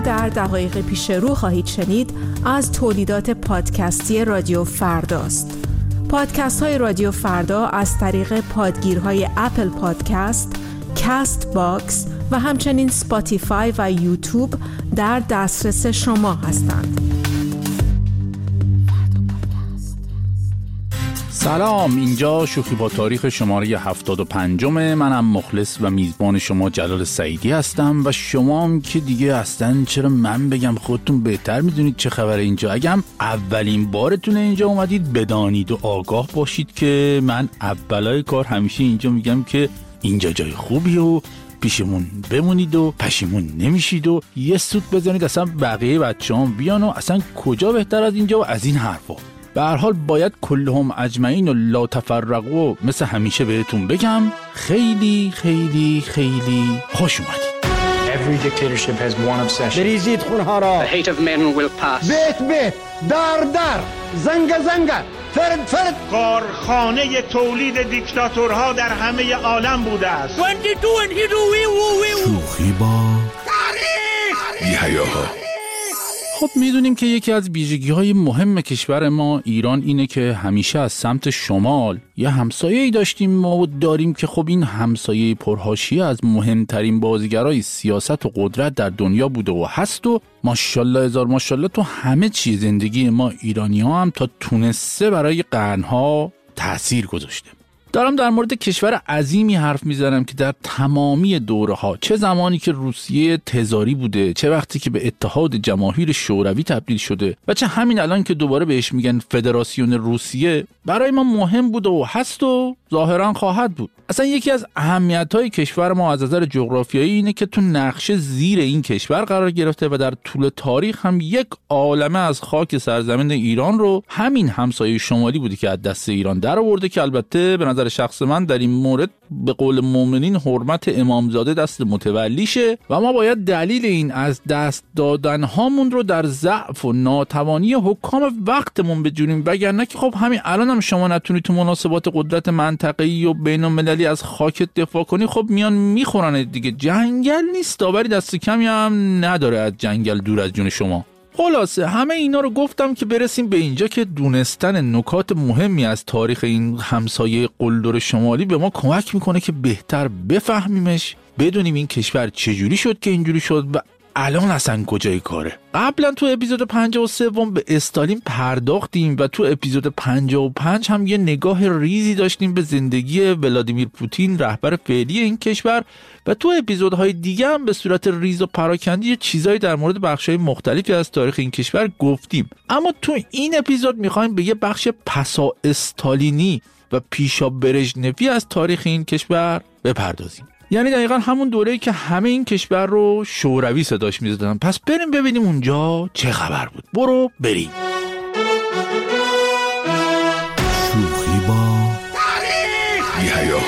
در دقایق پیش رو خواهید شنید از تولیدات پادکستی رادیو فرداست. پادکست های رادیو فردا از طریق پادگیرهای اپل پادکست، کست باکس و همچنین سپاتیفای و یوتیوب در دسترس شما هستند. سلام، اینجا شوخی با تاریخ شماره 75. منم مخلص و میزبان شما جلال سعیدی هستم و شما هم که دیگه اصلا چرا من بگم، خودتون بهتر میدونید چه خبره اینجا. اگم اولین بارتونه اینجا اومدید بدانید و آگاه باشید که من اولای کار همیشه اینجا میگم که اینجا جای خوبی و پیشمون بمونید و پشیمون نمیشید و یه سوت بزنید اصلا بقیه بچه‌ام بیان و اصلا کجا بهتر از اینجا و از این حرفا. به هر حال باید کلهم اجمعین و لا تفرقوا مثل همیشه بهتون بگم خیلی خیلی خیلی خوش اومدید. Every dictatorship has one obsession. بریزید خونها را. The hate of men will pass. بیت در زنگ فرد کارخانه تولید دیکتاتورها در همه عالم بوده است. شوخی با تاریخ. خب میدونیم که یکی از ویژگی‌های مهم کشور ما ایران اینه که همیشه از سمت شمال یه همسایه‌ای داشتیم ما و داریم که خب این همسایه پرحاشیه از مهمترین بازیگرای سیاست و قدرت در دنیا بوده و هست و ماشاءالله هزار ماشاءالله تو همه چیز زندگی ما ایرانی‌ها هم تا تونسته برای قرن‌ها تأثیر گذاشته. دارم در مورد کشور عظیمی حرف میزنم که در تمامی دوره‌ها، چه زمانی که روسیه تزاری بوده، چه وقتی که به اتحاد جماهیر شوروی تبدیل شده و چه همین الان که دوباره بهش میگن فدراسیون روسیه، برای ما مهم بوده و هست و ظاهراً خواهد بود. اصلا یکی از اهمیت‌های کشور ما از نظر جغرافیایی اینه که تو نقشه زیر این کشور قرار گرفته و در طول تاریخ هم یک عالمه از خاک سرزمین ایران رو همین همسایه شمالی بوده که از دست ایران در آورده، که البته به نظر شخص من در این مورد به قول مؤمنین حرمت امامزاده دست متولیشه و ما باید دلیل این از دست دادن هامون رو در ضعف و ناتوانی حکام وقتمون بدونیم، وگرنه که خب همین الان هم شما نتونی تو مناسبات قدرت منطقه‌ای و بین‌المللی از خاکت دفاع کنی، خب میان میخورن دیگه. جنگل نیست، داوری دست کمی هم نداره از جنگل دور از جون شما. خلاصه همه اینا رو گفتم که برسیم به اینجا که دونستن نکات مهمی از تاریخ این همسایه قلدر شمالی به ما کمک میکنه که بهتر بفهمیمش، بدونیم این کشور چجوری شد که اینجوری شد و الان اصلا کجای کاره. قبلا تو اپیزود 53 به استالین پرداختیم و تو اپیزود 55 هم یه نگاه ریزی داشتیم به زندگی ولادیمیر پوتین، رهبر فعلی این کشور، و تو اپیزودهای دیگه هم به صورت ریز و پراکنده یه چیزایی در مورد بخش‌های مختلفی از تاریخ این کشور گفتیم. اما تو این اپیزود می‌خوایم به یه بخش پسا استالینی و پیشا برژنفی از تاریخ این کشور بپردازیم. یعنی دقیقا همون دوره‌ای که همه این کشور رو شوروی صداش می‌زدن. پس بریم ببینیم اونجا چه خبر بود. برو بریم. شوخی با تاریخ.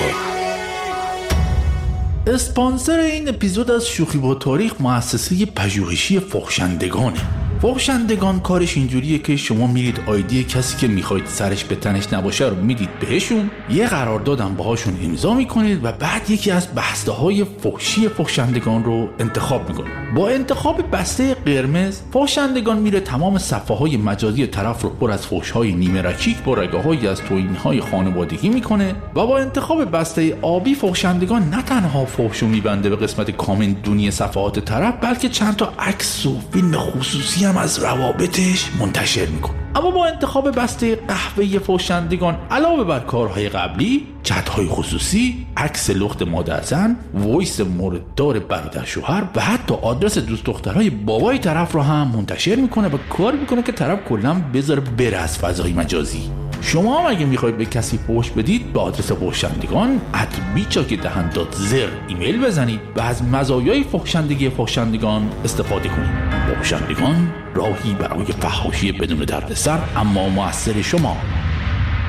اسپانسر این اپیزود از شوخی با تاریخ مؤسسه پژوهشی فحشندگانه. فحشندگان کارش اینجوریه که شما میرید آیدی کسی که میخواید سرش به تنش نباشه رو میدید بهشون، یه قراردادم باهاشون امضا میکنید و بعد یکی از بسته‌های فحشی فحشندگان رو انتخاب میکنید. با انتخاب بسته قرمز، فحشندگان میره تمام صفحه‌های مجازی طرف رو پر از فحش‌های نیمه رکیک با رگه‌هایی از توهین‌های خانوادگی میکنه و با انتخاب بسته آبی، فحشندگان نه تنها فحشو میبنده به قسمت کامنت دونی صفحات طرف، بلکه چند تا عکس و فیلم خصوصی هم از روابطش منتشر میکنه. اما با انتخاب بسته قهوه‌ای فحشندگان، علاوه بر کارهای قبلی، چت‌های خصوصی، عکس لخت مادر زن، وایس مورددار برادر شوهر و حتی آدرس دوست دخترهای بابای طرف رو هم منتشر میکنه و کار میکنه که طرف کلاً بذاره بره از فضای مجازی. شما هم اگه میخواید به کسی فحش بدید، به آدرس فحشندگان @بیچاکدهن.zr ایمیل بزنید و از مزایای فحشندگی فحشندگان استفاده کنید. فحشندگان راهی برای فحاشی بدون دردسر اما مؤثر شما.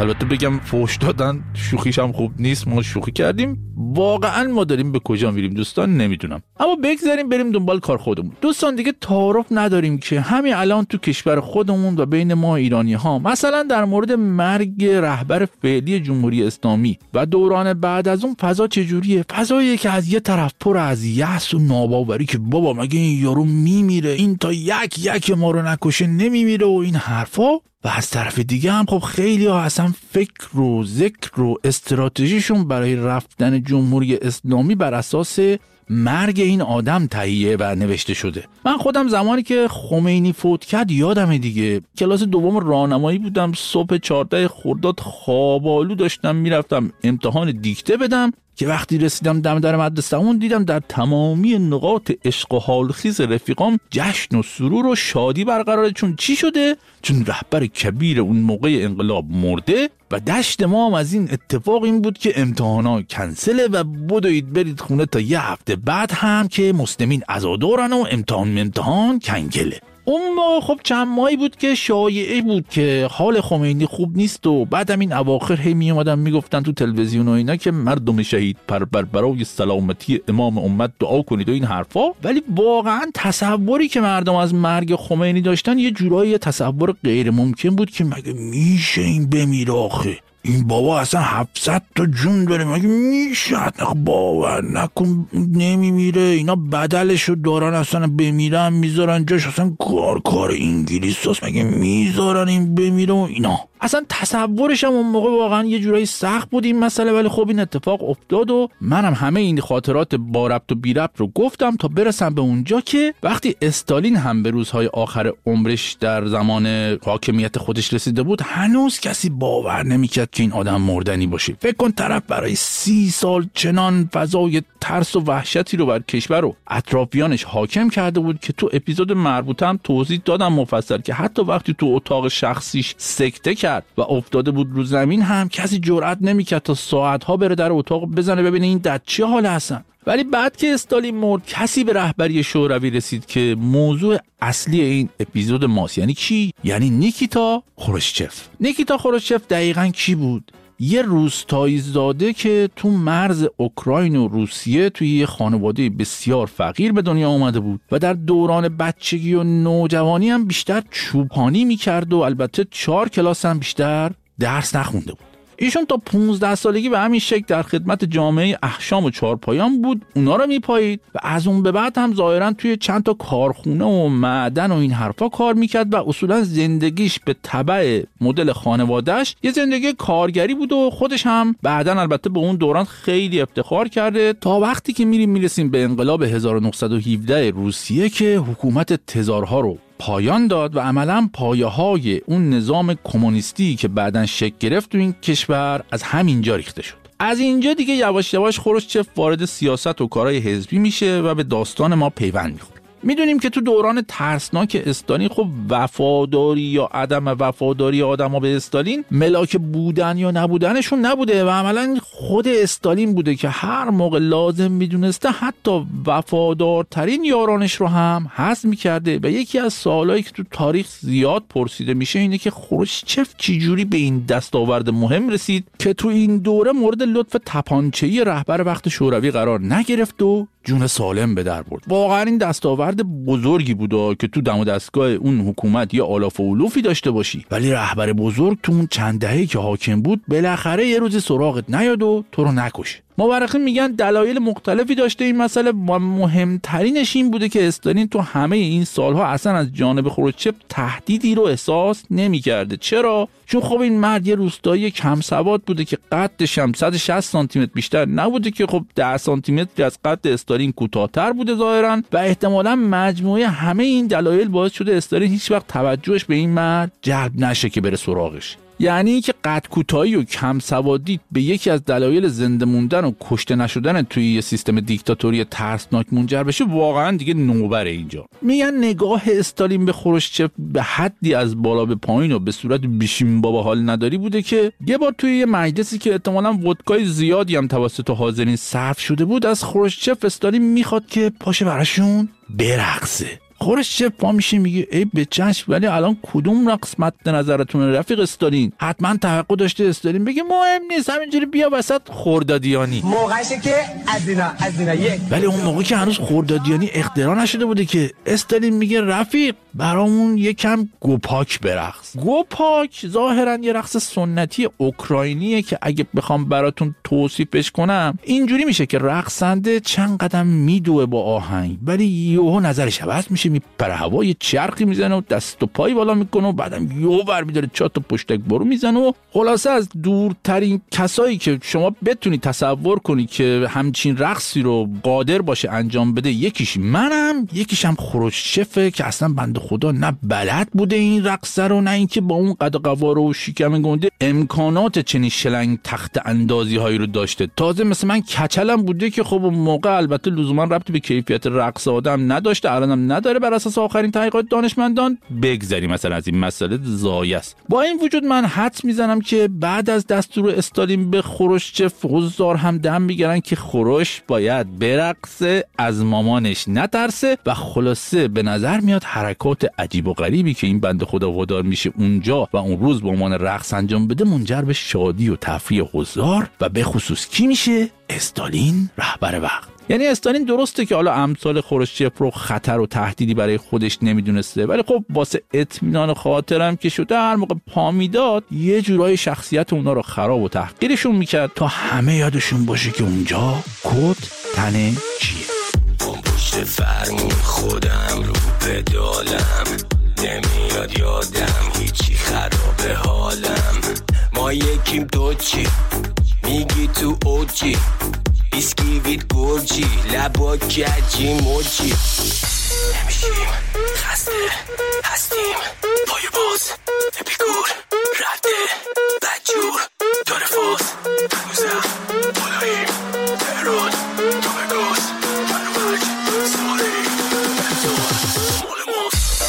البته بگم فوش دادن شوخیش هم خوب نیست، ما شوخی کردیم. واقعا ما داریم به کجا میریم دوستان نمیدونم، اما بگذاریم بریم دنبال کار خودمون. دوستان دیگه تعارف نداریم که همین الان تو کشور خودمون و بین ما ایرانی ها مثلا در مورد مرگ رهبر فعلی جمهوری اسلامی و دوران بعد از اون فضا چجوریه؟ فضاییه که از یه طرف پر از یأس و ناباوری که بابا مگه این یارو میمیره، این تا یک ما رو نکشه نمیمیره و این حرفا، و از طرف دیگه هم خب خیلی ها اصلا فکر و ذکر و استراتژیشون برای رفتن جمهوری اسلامی بر اساس مرگ این آدم تهیه و نوشته شده. من خودم زمانی که خمینی فوت کرد یادمه دیگه، کلاس دوم راهنمایی بودم، صبح 14 خرداد خوابالو داشتم میرفتم امتحان دیکته بدم که وقتی رسیدم دم در مدرسه‌مون دیدم در تمامی نقاط عشق و حالخیز رفیقام جشن و سرور و شادی برقراره. چون چی شده؟ چون رهبر کبیر اون موقع انقلاب مرده و دشت ما هم از این اتفاق این بود که امتحانا کنسله و بدوید برید خونه تا یه هفته بعد هم که مسلمین عزادارن و امتحان کنگله. اون ما خب چند ماهی بود که شایعه بود که حال خمینی خوب نیست و بعدم این اواخر هی می اومدن میگفتن تو تلویزیون و اینا که مردم شهید برای سلامتی امام امت دعا کنید و این حرفا، ولی واقعا تصوری که مردم از مرگ خمینی داشتن یه جورایی تصور غیر ممکن بود که مگه میشه این بمیره آخه، این بابا اصلا 700 تا جون داره مگه میشه، باور نکن نمیمیره، اینا بدلشو دارن اصلا بمیرن میذارن جاش، اصلا کار انگلیس هست مگه میذارن این بمیره و اینا. اصلا تصورش هم اون موقع واقعا یه جورایی سخت بود این مسئله، ولی خب این اتفاق افتاد و منم همه این خاطرات با ربط و بی ربط رو گفتم تا برسم به اونجا که وقتی استالین هم به روزهای آخر عمرش در زمان حاکمیت خودش رسیده بود هنوز کسی باور نمیکرد که این آدم مردنی باشه. فکر کن طرف برای 30 سال چنان فضای ترس و وحشتی رو بر کشور و اطرافیانش حاکم کرده بود که تو اپیزود مربوطه هم توضیح دادم مفصل که حتی وقتی تو اتاق شخصیش سکته کرد و افتاده بود رو زمین هم کسی جرئت نمیکرد تا ساعتها بره در اتاق بزنه ببینه این در چه حال هستن. ولی بعد که استالین مرد کسی به رهبری شوروی رسید که موضوع اصلی این اپیزود ماست. یعنی کی؟ یعنی نیکیتا خروشچف. نیکیتا خروشچف دقیقاً کی بود؟ یه روستایی زاده که تو مرز اوکراین و روسیه توی یه خانواده بسیار فقیر به دنیا آمده بود و در دوران بچگی و نوجوانی هم بیشتر چوپانی میکرد و البته 4 کلاس هم بیشتر درس نخونده بود. ایشون تا 15 سالگی به همین شکل در خدمت جامعه احشام و چارپایان بود، اونا رو میپایید و از اون به بعد هم ظاهرا توی چند تا کارخونه و معدن و این حرفا کار میکرد و اصولا زندگیش به تبع مدل خانواده‌اش یه زندگی کارگری بود و خودش هم بعدن البته به اون دوران خیلی افتخار کرده تا وقتی که میرسیم به انقلاب 1917 روسیه که حکومت تزارها رو پایان داد و عملاً پایه‌های اون نظام کمونیستی که بعداً شکل گرفت تو این کشور از همینجا ریخته شد. از اینجا دیگه یواش یواش خروشچف وارد سیاست و کارهای حزبی میشه و به داستان ما پیوند میخوره. میدونیم که تو دوران ترسناک استالین خب وفاداری یا عدم وفاداری آدم‌ها به استالین ملاک بودن یا نبودنشون نبوده و عملاً خود استالین بوده که هر موقع لازم میدونسته حتی وفادارترین یارانش رو هم حذف میکرده. و یکی از سوالایی که تو تاریخ زیاد پرسیده میشه اینه که خروشچف چجوری به این دستاورد مهم رسید که تو این دوره مورد لطف تپانچه‌ای رهبر وقت شوروی قرار نگرفت و جون سالم به در برد. واقعا این دستاورد بزرگی بوده که تو دم و دستگاه اون حکومت یا آلاف و علوفی داشته باشی، ولی رهبر بزرگ تو اون چند دهه‌ای که حاکم بود بالاخره یه روز سراغت نیاد و تو رو نکشه. مورخین میگن دلایل مختلفی داشته این مسئله و مهمترینش این بوده که استالین تو همه این سالها اصلا از جانب خروشچف تهدیدی رو احساس نمی‌کرده. چرا؟ چون خب این مرد یه روستایی کم سواد بوده که قدش هم 160 سانتی متر بیشتر نبوده که خب 10 سانتی متر از قد استالین کوتاه‌تر بوده ظاهراً و احتمالاً مجموعه همه این دلایل باعث شده استالین هیچ وقت توجهش به این مرد جلب نشه که بره سراغش. یعنی که قد کوتاهی و کم سوادی به یکی از دلایل زنده موندن و کشته نشدن توی یه سیستم دیکتاتوری ترسناک منجر بشه واقعا دیگه نوبره اینجا. میگن نگاه استالین به خروشچف به حدی از بالا به پایین و به صورت بیشیم بابا حال نداری بوده که یه بار توی یه مجلسی که احتمالاً ودکای زیادی هم توسط حاضرین صرف شده بود از خروشچف استالین میخواد که پاشه براشون برقصه. خروشچف پا میشه میگه ای به چشم، ولی الان کدوم رقص مد نظرتونه رفیق استالین؟ حتما توقع داشته استالین بگه مهم نیست، همینجوری بیا وسط خردادیانی. موقعشه که از اینا یک. ولی اون موقع که هنوز خردادیانی اختراع نشده بوده که استالین میگه رفیق برامون یکم گوپاک برقص. گوپاک ظاهرا یه رقص سنتی اوکراینیه که اگه بخوام براتون توصیفش کنم اینجوری میشه که رقصنده چند قدم میدوه با آهنگ، ولی یهو نظرش عوض میشه، میپره هوا، یه چرخی میزنه و دست و پای بالا میکنه و بعدم یهو برمی‌داره چات و پشتک برو میزنه و خلاصه از دورترین کسایی که شما بتونی تصور کنی که همچین رقصی رو قادر باشه انجام بده یکیش منم، یکیشم خروشچفه که اصلا بنده خدا نه بلد بوده این رقص رو، نه اینکه با اون قد و قواره و شیکم گنده امکانات چنین شلنگ تخت اندازی هایی رو داشته. تازه مثل من کچلم بوده که خب اون موقع البته لزوما ربطی به کیفیت رقص آدم نداشته، الانم نداره بر اساس آخرین تحقیقات دانشمندان. بگذاریم مثلا از این مسئله زایه است. با این وجود من حدس میزنم که بعد از دستور استالین به خروشچف حضار هم دم میگیرن که خروش باید برقصه، از مامانش نترسه و خلاصه به نظر میاد حرکات عجیب و غریبی که این بنده خدا وادار میشه اونجا و اون روز به عنوان رقص انجام بده منجر به شادی و تفریح حضار و به خصوص کی میشه؟ استالین، رهبر وقت. یعنی استالین درسته که حالا امثال خروشچف رو خطر و تهدیدی برای خودش نمیدونسته، ولی خب واسه اطمینان خاطرم که شده هر موقع پا میداد یه جورای شخصیت اونا رو خراب و تحقیرشون میکرد تا همه یادشون باشه که اونجا کد تنه چیه. پشت فرمون خودم رو پدالم، نمیاد یادم هیچی خراب حالم. ما یکیم تو چی میگی تو اوجی، بیسکیویت گرجی لبا کجی موجی. نمیشیم خسته هستیم پای باز اپیکور رده بدجور داره فاز هنوزم بالاییم تهران تو بگاز منو برگ سالی بزار مال ماست.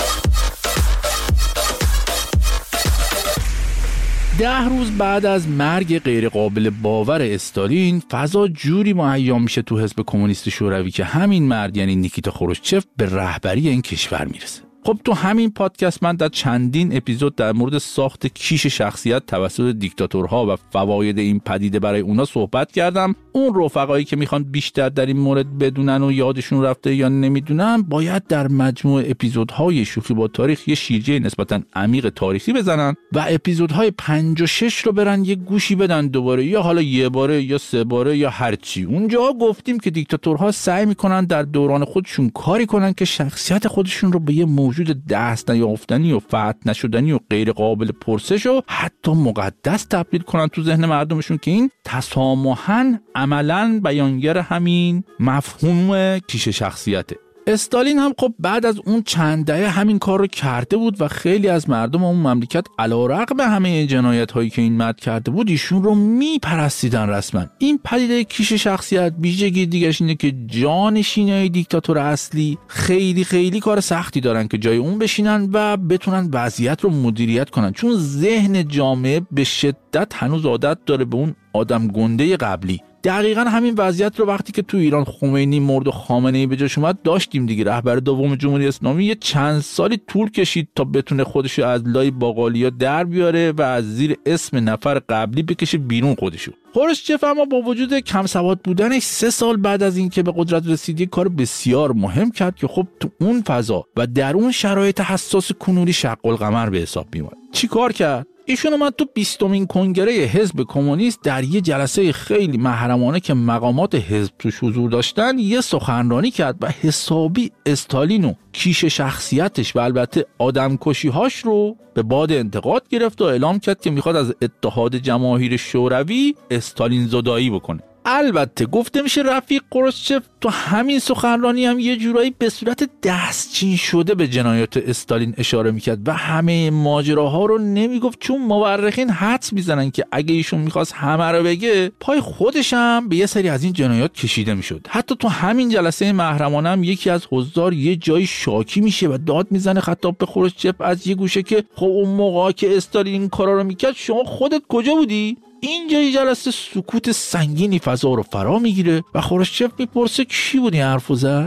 10 روز بعد از مرگ غیرقابل باور استالین، فضا جوری مهیا میشه تو حزب کمونیست شوروی که همین مرد یعنی نیکیتا خروشچف به رهبری این کشور میرسه. خب تو همین پادکست من در چندین اپیزود در مورد ساخت کیش شخصیت توسط دیکتاتورها و فواید این پدیده برای اونا صحبت کردم. اون رفقایی که میخوان بیشتر در این مورد بدونن و یادشون رفته یا نمیدونن باید در مجموع اپیزودهای شوخی با تاریخ یه شیرجه نسبتاً عمیق تاریخی بزنن و اپیزودهای 5 و 6 رو برن یه گوشی بدن دوباره، یا حالا یه باره یا 3 باره یا هر چی. اونجا گفتیم که دیکتاتورها سعی میکنن در دوران خودشون کاری کنن که شخصیت خودشون رو به یه موجود دست نیافتنی و فتح نشدنی و غیر قابل پرسش و حتی مقدس تبدیل کنن تو ذهن مردمشون که این تسامحاً عملاً بیانگر همین مفهوم کیش شخصیته. استالین هم خب بعد از اون چند دهه همین کار رو کرده بود و خیلی از مردم اون مملکت علیرغم همه جنایت هایی که این مرد کرده بود ایشون رو میپرستیدن رسما. این پدیده کیش شخصیت ویژگی دیگه‌اش اینه که جانشینای دیکتاتور اصلی خیلی کار سختی دارن که جای اون بشینن و بتونن وضعیت رو مدیریت کنن، چون ذهن جامعه به شدت هنوز عادت داره به اون آدم گنده قبلی. دقیقاً همین وضعیت رو وقتی که تو ایران خمینی مرد و خامنه‌ای به جاش اومد داشتیم دیگه. رهبر دوم جمهوری اسلامی یه چند سالی طول کشید تا بتونه خودشو از لای باقالیا در بیاره و از زیر اسم نفر قبلی بکشه بیرون خودشو. خروشچف اما با وجود کم سواد بودنش 3 سال بعد از اینکه به قدرت رسید یک کار بسیار مهم کرد که خب تو اون فضا و در اون شرایط حساس کنونی شق القمر به حساب میومد. چی کار کرد؟ ایشون اومد تو 20مین کنگره حزب کمونیست در یه جلسه خیلی محرمانه که مقامات حزب توش حضور داشتن یه سخنرانی کرد و حسابی استالین و کیش شخصیتش و البته آدمکشی‌هاش رو به باد انتقاد گرفت و اعلام کرد که میخواد از اتحاد جماهیر شوروی استالین زدایی بکنه. البته گفته میشه رفیق خروشچف تو همین سخنرانی هم یه جورایی به صورت دستچین شده به جنایات استالین اشاره میکرد و همه ماجراها رو نمیگفت، چون مورخین حدس میزنن که اگه ایشون میخواست همه رو بگه پای خودش هم به یه سری از این جنایات کشیده میشد. حتی تو همین جلسه محرمانه هم یکی از حضار یه جایی شاکی میشه و داد میزنه خطاب به خروشچف از یه گوشه که خب اون موقع که استالین این کارا رو میکرد شما خودت کجا بودی؟ اینجای جلسه سکوت سنگینی فضا رو فرا میگیره و خروشچف میپرسه کی بودی حرفو زد؟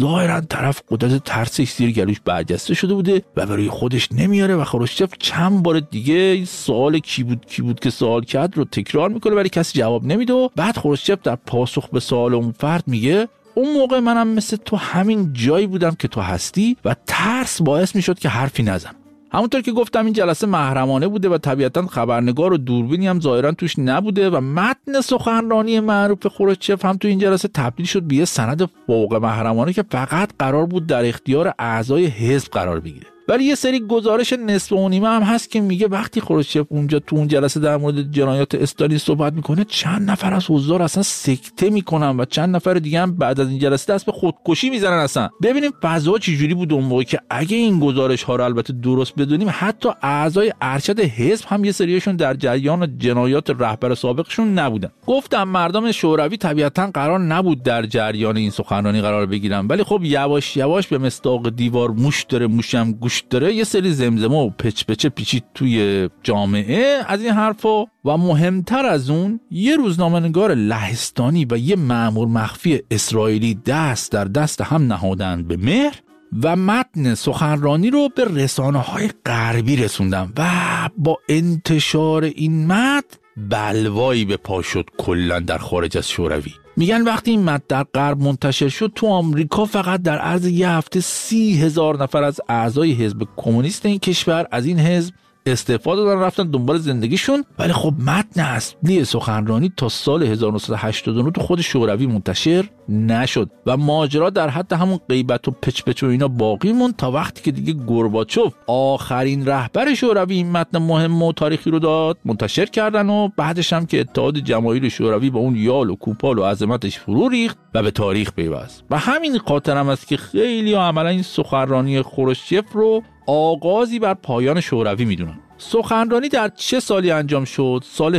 ظاهرا طرف قدرت ترسش زیر گلوش برجسته شده بوده و برای خودش نمیاره و خروشچف چند بار دیگه سوال کی بود که سوال کرد رو تکرار میکنه ولی کسی جواب نمیده و بعد خروشچف در پاسخ به سوال اون فرد میگه اون موقع منم مثل تو همین جایی بودم که تو هستی و ترس باعث میشد که حرفی نزنم. همونطور که گفتم این جلسه محرمانه بوده و طبیعتاً خبرنگار و دوربینی هم ظاهراً توش نبوده و متن سخنرانی معروف خروشچف هم تو این جلسه تبدیل شد به یه سند فوق محرمانه که فقط قرار بود در اختیار اعضای حزب قرار بگیره. ولی یه سری گزارش نصف و نیمه هم هست که میگه وقتی خروشچف اونجا تو اون جلسه در مورد جنایات استالین صحبت میکنه چند نفر از حضار اصلا سکته میکنن و چند نفر دیگه هم بعد از این جلسه دست به خودکشی میزنن. اصلا ببینیم فضا چجوری بود اون موقع که اگه این گزارش ها رو البته درست بدونیم حتی اعضای ارشد حزب هم یه سریشون در جریان جنایات رهبر سابقشون نبودن. گفتم مردم شوروی طبیعتا قرار نبود در جریان این سخنرانی قرار بگیرن ولی خب یواش یواش به مصداق دیوار موش داره موشم گوش داره یه سری زمزمه و پچ پیچید توی جامعه از این حرفا و مهمتر از اون یه روزنامه‌نگار لهستانی و یه مأمور مخفی اسرائیلی دست در دست هم نهادن به مهر و متن سخنرانی رو به رسانه‌های غربی رسوندن و با انتشار این متن بلوایی به پا شد کلاً در خارج از شوروی. میگن وقتی این متن در غرب منتشر شد تو آمریکا فقط در عرض یه هفته 30,000 نفر از اعضای حزب کمونیست این کشور از این حزب استعفا دادن رفتن دنبال زندگیشون. ولی خب متن اصلی سخنرانی تا سال 1989 تو خود شوروی منتشر نشد و ماجرا در حد همون غیبت و پچ و اینا باقی موند تا وقتی که دیگه گورباچوف آخرین رهبر شوروی این متن مهم و تاریخی رو داد منتشر کردن و بعدش هم که اتحاد جماهیر شوروی با اون یال و کوپال و عظمتش فرو ریخت و به تاریخ پیوست. و همین خاطر هم است که خیلی عملا این سخنرانی خروشچف رو آغازی بر پایان شوروی میدونن. سخنرانی در چه سالی انجام شد؟ سال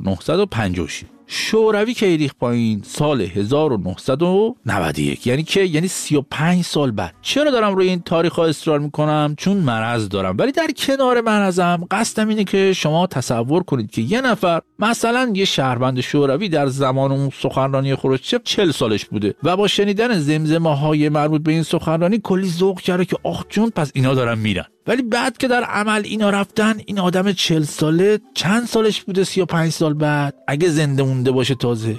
1956. شوروی که ریخت پایین سال 1991 یعنی 35 سال بعد. چرا دارم روی این تاریخ ها اصرار میکنم؟ چون مرض دارم. ولی در کنار مرضم قصدم اینه که شما تصور کنید که یه نفر مثلا یه شهروند شوروی در زمان اون سخنرانی خروشچف 40 سالش بوده و با شنیدن زمزمه های مربوط به این سخنرانی کلی ذوق کرده که آخ جون پس اینا دارن میرن. ولی بعد که در عمل اینا رفتن این آدم 40 ساله چند سالش بوده؟ 35 سال بعد اگه زنده مونده باشه تازه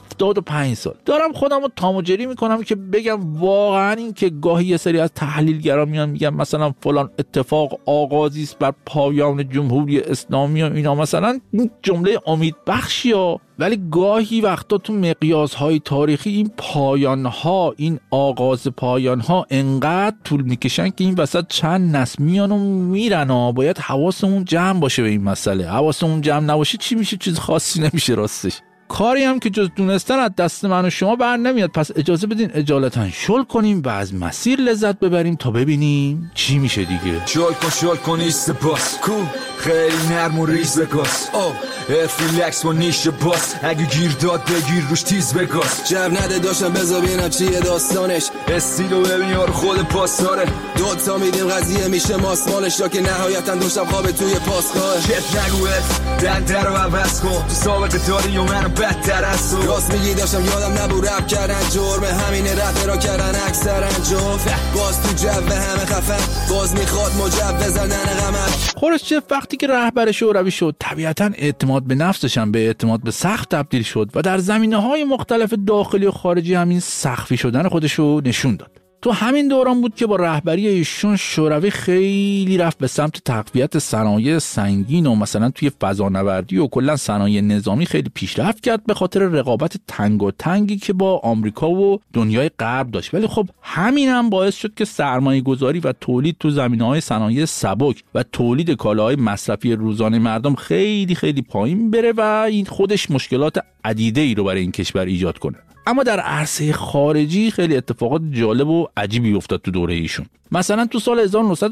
75 سال. دارم خودم رو تاموجری میکنم که بگم واقعا این که گاهی یه سری از تحلیلگرا میان میگن مثلا فلان اتفاق آغازی است بر پایان جمهوری اسلامی و اینا، مثلا این جمله امیدبخشیه، ولی گاهی وقتا تو مقیاس‌های تاریخی این پایان‌ها، این آغاز پایان‌ها انقدر طول میکشن که این وسط چند نسل میان و میرن و باید حواسمون جمع باشه به این مسئله. حواسمون جمع نباشه چی میشه؟ چیز خاصی نمیشه راستش. کاری هم که جز دونستن از دست من و شما بر نمیاد. پس اجازه بدین اجالتا شل کنیم و از مسیر لذت ببریم تا ببینیم چی میشه دیگه. شل کن ایست باس کو خیلی نرم و ریز بگاس افریلکس و نیش باس اگه گیر داد بگیر روش تیز بگاس جب نده داشتم بذار ببینم چیه داستانش استیلو ببین یارو خود پاسداره دوتا میدیم قضیه میشه ماسمالش یا که نهایتا دوشم خوابه توی پاسگاه کت نگوهت در رو عوض کن تو سابقه داری و منو بدتر از تو راست میگی داشتم یادم نبود رپ کردن جرمه همینه رپ را کردن اکثرا جفت باز تو جو همه خفن باز میخواد مجوز زدن غمت. خروشچف وقتی که رهبر شوروی شد طبیعتاً اعتماد به نفسش هم به اعتماد به سقف تبدیل شد و در زمینه‌های مختلف داخلی و خارجی همین سقفی شدن خودش رو نشون داد. تو همین دوران بود که با رهبری ایشون شوروی خیلی رفت به سمت تقویت صنایع سنگین و مثلا توی فضانوردی و کلا صنایع نظامی خیلی پیشرفت کرد به خاطر رقابت تنگی که با آمریکا و دنیای غرب داشت. ولی خب همین هم باعث شد که سرمایه‌گذاری و تولید تو زمینه‌های صنایع سبک و تولید کالاهای مصرفی روزانه مردم خیلی خیلی پایین بره و این خودش مشکلات عدیده‌ای رو برای این کشور ایجاد کنه. اما در عرصه خارجی خیلی اتفاقات جالب و عجیبی افتاد تو دوره ایشون. مثلا تو سال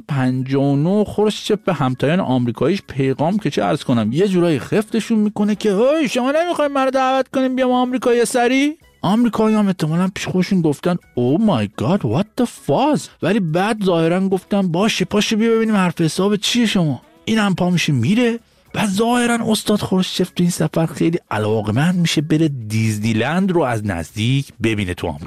1959 خروشچف به همتایان آمریکاییش پیغام که چه عرض کنم یه جورایی خفتشون میکنه که هی شما نمیخواین منو دعوت کنیم بیام آمریکا یه سری؟ آمریکایی هم احتمالاً پیش خودشون گفتن او مای گاد وات د فاز، ولی بعد ظاهرا گفتن باشه پاشو بیا ببینیم حرف حساب چیه شما. این هم پا میشه میره و ظاهرا استاد خروشچف تو این سفر خیلی علاقمند میشه بره دیزنیلند رو از نزدیک ببینه تو آمریکا.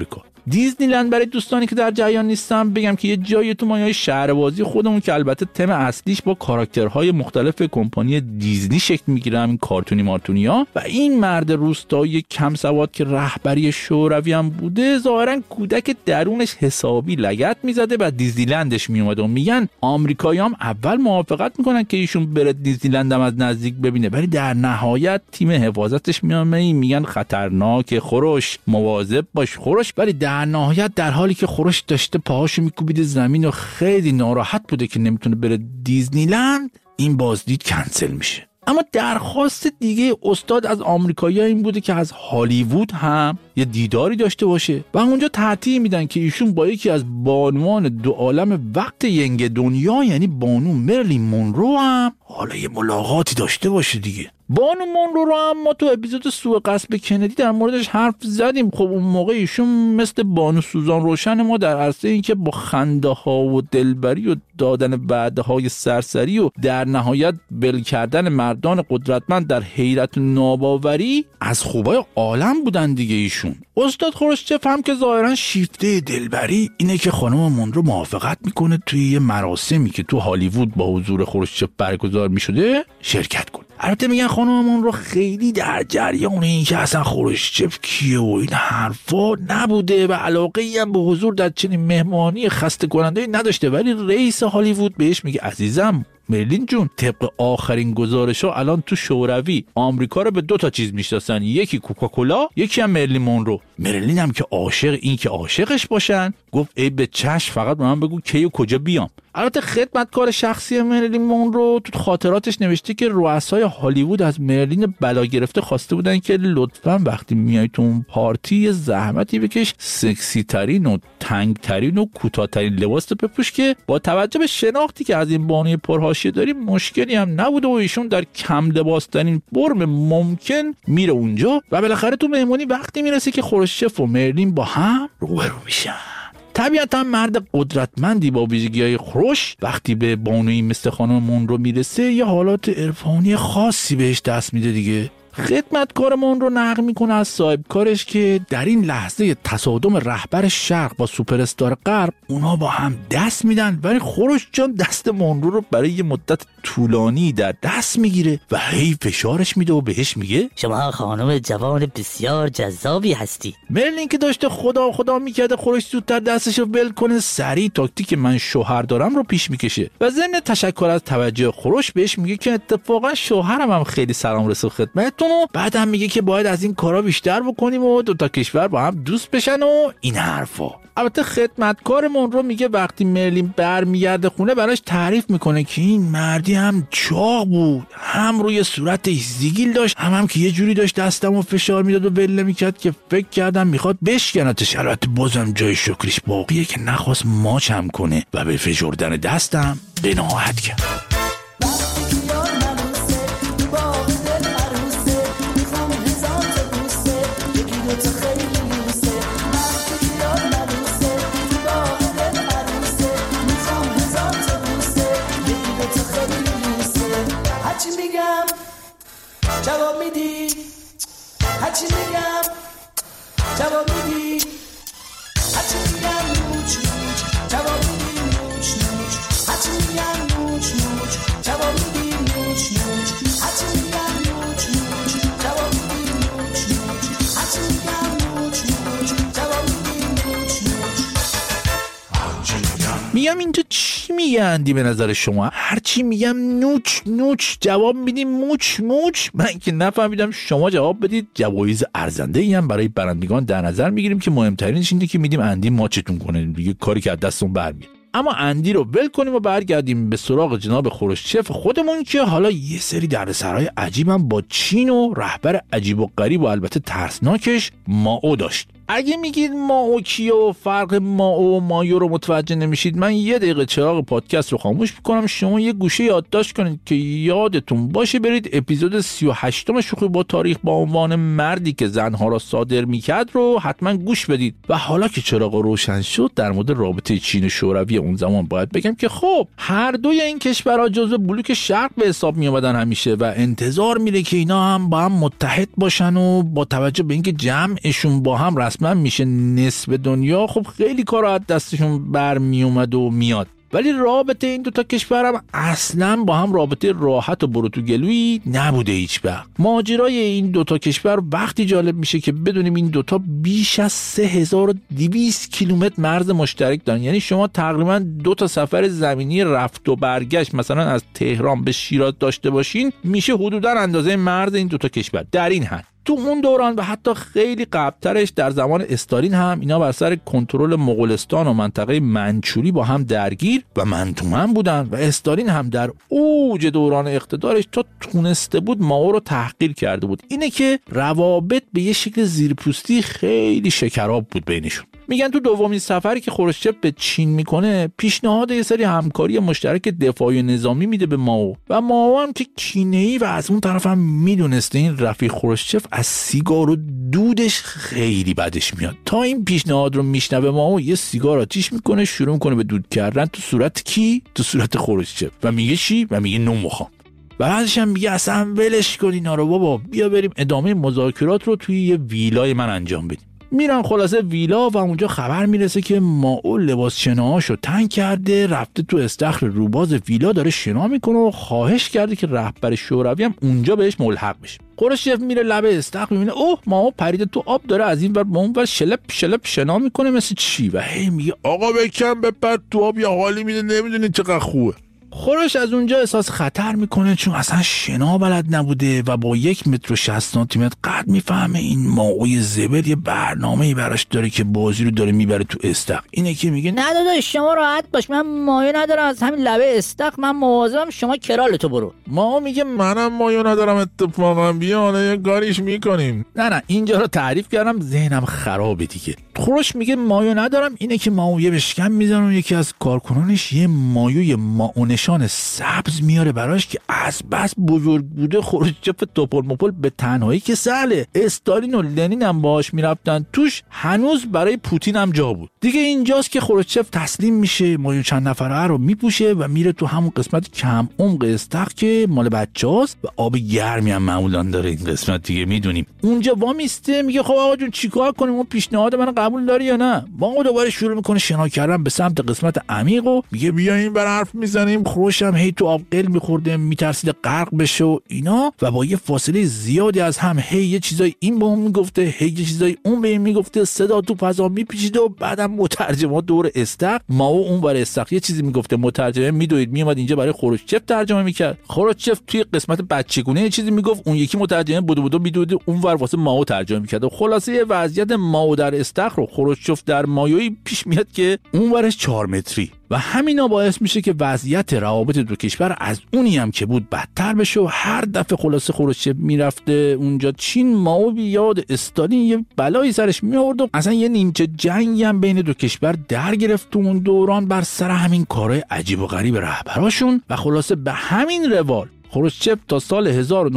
دیزنیلند برای دوستانی که در جریان نیستن بگم که یه جایی تو مایه‌های شهربازی خودمون که البته تم اصلیش با کاراکترهای مختلف کمپانی دیزنی شکل میگیره، همین کارتونی مارتونیا، و این مرد روستایی کم سواد که رهبری شوروی هم بوده ظاهرا کودک درونش حسابی لگد میزده و دیزنیلندش میومده و میگن آمریکایی‌ها اول موافقت میکنن که ایشون بره دیزنیلند هم از نزدیک ببینه، ولی در نهایت تیم حفاظتش میگن خطرناکه، خورش مواظب باش خورش، ولی در نهایت در حالی که خورش داشته پاهاشو میکوبیده زمین و خیلی ناراحت بوده که نمیتونه بره دیزنیلند، این بازدید کنسل میشه. اما درخواست دیگه استاد از آمریکایی‌ها این بوده که از هالیوود هم یه دیداری داشته باشه و اونجا ترتیب میدن که ایشون با یکی از بانوان دو عالم وقت ینگ دنیا یعنی بانو مرلین مونرو هم حالا یه ملاقاتی داشته باشه دیگه. بانو مونرو رو هم ما تو اپیزود سوء قصد کندی در موردش حرف زدیم. خب اون موقع ایشون مثل بانو سوزان روشن ما در عرصه این که با خنده ها و دلبری و دادن وعده های سرسری و در نهایت بل کردن مردان قدرتمند در حیرت و ناباوری از خوبای عالم بودن دیگه ایشون. استاد خروشچف هم که ظاهرا شیفته دلبری اینه که خانم مونرو موافقت میکنه توی یه مراسمی که تو هالیوود با حضور خروشچف برگزار میشده شرکت کنه. البته میگن خانم مونرو خیلی در جریان این که اصلا خروشچف کیه و این حرفا نبوده و علاقه‌ای هم به حضور در چنین مهمانی خسته کننده نداشته، ولی رئیس هالیوود بهش میگه عزیزم مرلین جون، طبق آخرین گزارش‌ها الان تو شوروی آمریکا رو به 2 چیز میشناسن، یکی کوکاکولا، یکی هم مرلین مونرو. مرلین هم که عاشق این که عاشقش باشن گفت ای به چشم، فقط به من بگو کی و کجا بیام. البته خدمتکار شخصی مرلین مونرو تو خاطراتش نوشته که رؤسای هالیوود از مرلین بلا گرفته خواسته بودن که لطفاً وقتی میای تو اون پارتی زحمتی بکش، سکسی ترین و تنگ ترین و کوتاه‌ترین لباس بپوش که با توجه به شناختی که از این بانوی پرحاشیه داریم مشکلی هم نبوده و ایشون در کم لباس ترین فرم ممکن میره اونجا و بالاخره تو مهمونی وقتی میرسه که خروشچف و مرلین با هم روبرو میشن. طبیعتا مرد قدرتمندی با ویژگی‌های خروش وقتی به بانویی مثل خانم مونرو میرسه یه حالات عرفانی خاصی بهش دست میده دیگه. خدمتکار مونرو نقل میکنه از صاحب کارش که در این لحظه تصادم رهبر شرق با سوپر استار غرب اونا با هم دست میدن، ولی خروش جان دست مونرو رو برای یه مدت طولانی در دست میگیره و هی فشارش میده و بهش میگه شما خانم جوان بسیار جذابی هستی. مرلین که داشته خدا میکرده خروش زودتر دستش رو ول کنه، سریع تاکتیک من شوهر دارم رو پیش میکشه و ضمن تشکر از توجه خروش بهش میگه که اتفاقا شوهرم هم خیلی سلام رسول خدمتتون و بعدم میگه که باید از این کارا بیشتر بکنیم و 2 کشور با هم دوست بشن و این حرفا. البته خدمتکار مونرو میگه وقتی مرلین برمیگرده خونه براش تعریف میکنه که این مردی هم چاق بود، هم روی صورتش زیگیل داشت، هم که یه جوری داشت دستمو فشار میداد و ول نمیکرد که فکر کردم میخواد بشکنتش. البته بازم جای شکرش باقیه که نخواست ماچم کنه و به فشردن دستم قناعت کرد. جواب میدی هرچی میگم، جواب میدی هرچی میگم، نوچ نوچ جواب میدی، نوچ نوچ هرچی میگم، نوچ نوچ جواب میدی، نوچ نوچ هرچی میگم، نوچ نوچ جواب میدی، نوچ نوچ هرچی میگم، نوچ نوچ جواب میدی، نوچ نوچ. میگم اینجا چی میگندی به نظر شما؟ هرچی میگم نوچ نوچ جواب میدیم موچ موچ؟ من که نفهمیدم، شما جواب بدید. جوایز ارزنده‌ای هم برای برندگان در نظر میگیریم که مهمترینش اینه که میدیم اندی ماچتون کنه دیگه، کاری که از دستون برمیاد. اما اندی رو ول کنیم و برگردیم به سراغ جناب خروشچف خودمون که حالا یه سری دردسرای عجیبم با چین و رهبر عجیب و غریب و البته ترسناکش مائو داشت. اگه میگید مائو کیه و فرق مائو و مایو رو متوجه نمیشید، من 1 دقیقه چراغ پادکست رو خاموش میکنم، شما یه گوشه یادداشت کنید که یادتون باشه برید اپیزود 38 شوخی با تاریخ با عنوان مردی که زنها را صادر میکرد رو حتما گوش بدید. و حالا که چراغ روشن شد در مورد رابطه چین و شوروی اون زمان باید بگم که خب هر دوی این کشورها جزو بلوک شرق به حساب می اومدن همیشه و انتظار میره که اینا هم با هم متحد باشن و با توجه به اینکه جمعشون با هم رسما رسما میشه نصف دنیا، خب خیلی کار از دستشون برمی اومد و میاد. ولی رابطه این دوتا کشورم اصلا با هم رابطه راحت و برو تو گلویی نبوده هیچ وقت. ماجرای این دوتا کشور وقتی جالب میشه که بدونیم این دوتا بیش از 3200 کیلومتر مرز مشترک دارن. یعنی شما تقریبا 2 سفر زمینی رفت و برگشت مثلا از تهران به شیراز داشته باشین، میشه حدودا اندازه مرز این دوتا کشور. در این حد تو اون دوران و حتی خیلی قبلترش در زمان استالین هم اینا بر سر کنترل مغولستان و منطقه منچوری با هم درگیر و من تو من بودن و استالین هم در اوج دوران اقتدارش تا تونسته بود مائو رو تحقیر کرده بود. اینه که روابط به یه شکل زیرپوستی خیلی شکراب بود بینشون. میگن تو دومین سفری که خروشچف به چین میکنه پیشنهاد یه سری همکاری مشترک دفاعی نظامی میده به مائو و مائو هم که کینه‌ای و از اون طرف هم میدونسته این رفیق خروشچف از سیگار و دودش خیلی بدش میاد. تا این پیشنهاد رو میشنوه مائو یه سیگار آتیش میکنه، شروع میکنه به دود کردن تو صورت کی؟ تو صورت خروشچف و میگه چی؟ و میگه نمیخوام. و بعدش هم میگه اصلا ولش کن اینا رو بابا، بیا بریم ادامه مذاکرات رو توی یه ویلای من انجام بدیم. میرن خلاصه ویلا و اونجا خبر میرسه که مائو لباس شناهاشو تنگ کرده، رفته تو استخر روباز ویلا داره شنا میکنه و خواهش کرده که رهبر شوروی هم اونجا بهش ملحق بشه. خروشچف میره لب استخر میبینه اوه مائو پریده تو آب، داره از این ور به اون ور شلپ شلپ شنا میکنه مثل چی و هی میگه آقا بکن بپر تو آب، یه حالی میده نمیدونی چقدر خوبه. خورش از اونجا احساس خطر میکنه چون اصلا شنا بلد نبوده و با 1 متر و 60 سانتی متر قد میفهمه این مائوی زبر یه برنامه‌ای براش داره که بازی رو داره میبره تو استخر. اینه که میگه نه داداش شما راحت باش، من مایه ندارم از همین لبه استخر، من مواظبم، شما کرالتو برو. مائو میگه منم مایه ندارم اتفاقا، بیا حالا یه کاریش میکنیم. نه اینجا رو تعریف کردم ذهنم خرابه دیگه. خورش میگه مایه ندارم، اینه که مائو یه بشکم میزنه و یکی از کارکنانش یه مایه مائو نشان سبز میاره براش که از بس بزرگ بوده خروشچف توپل مپل به تنهایی که سهله. استالین و لنین هم باهاش میرفتن توش، هنوز برای پوتین هم جا بود. دیگه اینجاست که خروشچف تسلیم میشه، مایه چند نفره رو میپوشه و میره تو همون قسمت کم عمق استخر که مال بچه‌هاست و آب گرمی هم معمولا داره این قسمت دیگه میدونیم. اونجا وامیسته میگه خب آقا جون چیکار کنیم، اون پیشنهاد منو قبول داری یا نه؟ مائو دوباره شروع میکنه شنا کردن به سمت قسمت عمیق و میگه بیا این بر حرف میزنیم. هم هی تو آب قل میخورده، میترسیده غرق بشه و اینا و با یه فاصله زیادی از هم هی یه چیزای این به اون میگفته، هی یه چیزای اون به این میگفته، صدا تو فضا میپیچیده و بعدم مترجمات دور استخر، مائو اون ور استخر یه چیزی میگفته، مترجم میدوید میومد اینجا برای خروشچف ترجمه میکرد. خروشچف توی قسمت بچگونه یه چیزی میگفت، اون یکی مترجم بودو میدوید اون ور واسه مائو ترجمه میکرد. و خلاصه یه وضعیت مائو در استخر و خروشچف در مایوی پیش میاد که اون ورش 4 متری و همینا باعث میشه که وضعیت روابط دو کشور از اونی هم که بود بدتر بشه و هر دفعه خلاصه خروشچف میرفته اونجا چین، مائو بی یاد استالین یه بلایی سرش میآورد و اصلا یه نیمچه جنگی هم بین دو کشور در گرفت تو اون دوران بر سر همین کارهای عجیب و غریب رهبراشون. و خلاصه به همین روال خروشچف تا سال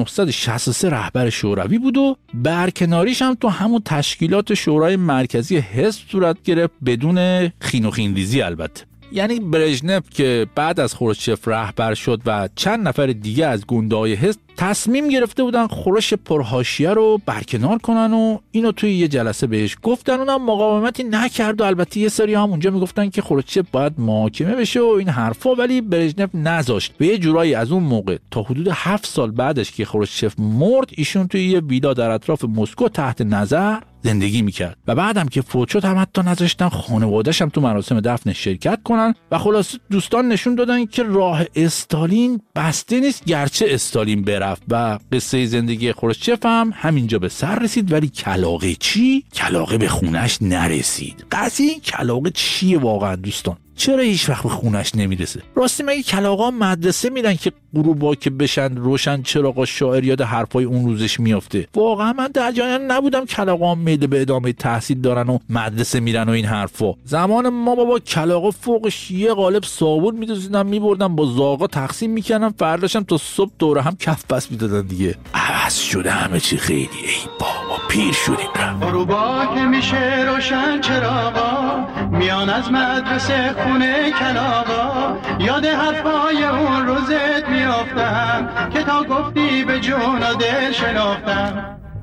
1963 رهبر شوروی بود و برکناریش هم تو همون تشکیلات شورای مرکزی حزب صورت گرفت، بدون خین و خینریزی البته. یعنی برژنف که بعد از خروشچف رهبر شد و چند نفر دیگه از گونده‌های حزب تصمیم گرفته بودن خورش پرحاشیه رو برکنار کنن و اینو توی یه جلسه بهش گفتن، اونم مقاومتی نکرد و البته یه سری هم اونجا میگفتن که خروشچف باید محاکمه بشه و این حرفا، ولی برژنف نذاشت. به یه جورایی از اون موقع تا حدود 7 سال بعدش که خروشچف مرد ایشون توی یه ویلا در اطراف مسکو تحت نظر زندگی میکرد و بعدم که فوت شد هم حتی نذاشتن خانواده‌اش هم تو مراسم دفن شرکت کنن و خلاصه دوستان نشون دادن که راه استالین بسته نیست گرچه استالین برفت و قصه زندگی خروشچف هم همینجا به سر رسید. ولی کلاغه چی؟ کلاغه به خونش نرسید. قضیه کلاغه چیه واقعا دوستان؟ چرا هیچ وقت به خونش نمیرسه؟ راستی مگه کلاغا مدرسه میرن که غروبا که بشن روشن چراغا شاعر یاد حرفای اون روزش میافته؟ واقعا من در جریان نبودم کلاغا میل به ادامه تحصیل دارن و مدرسه میرن و این حرفا. زمان ما بابا کلاغا فوقش یه قالب صابون میدوزیدن میبردن با زاغا تقسیم میکردن، فرداشم تا صبح دوره هم کف پس میدادن دیگه. عوض شده همه چی خیلی. ای بابا پیر شدیم. غروبا که میشه روشن چراغا میان از مدرسه خونه کلاغا، یاد حرفای اون روزت میافتم که تا گفتی به جون و دل شناختم.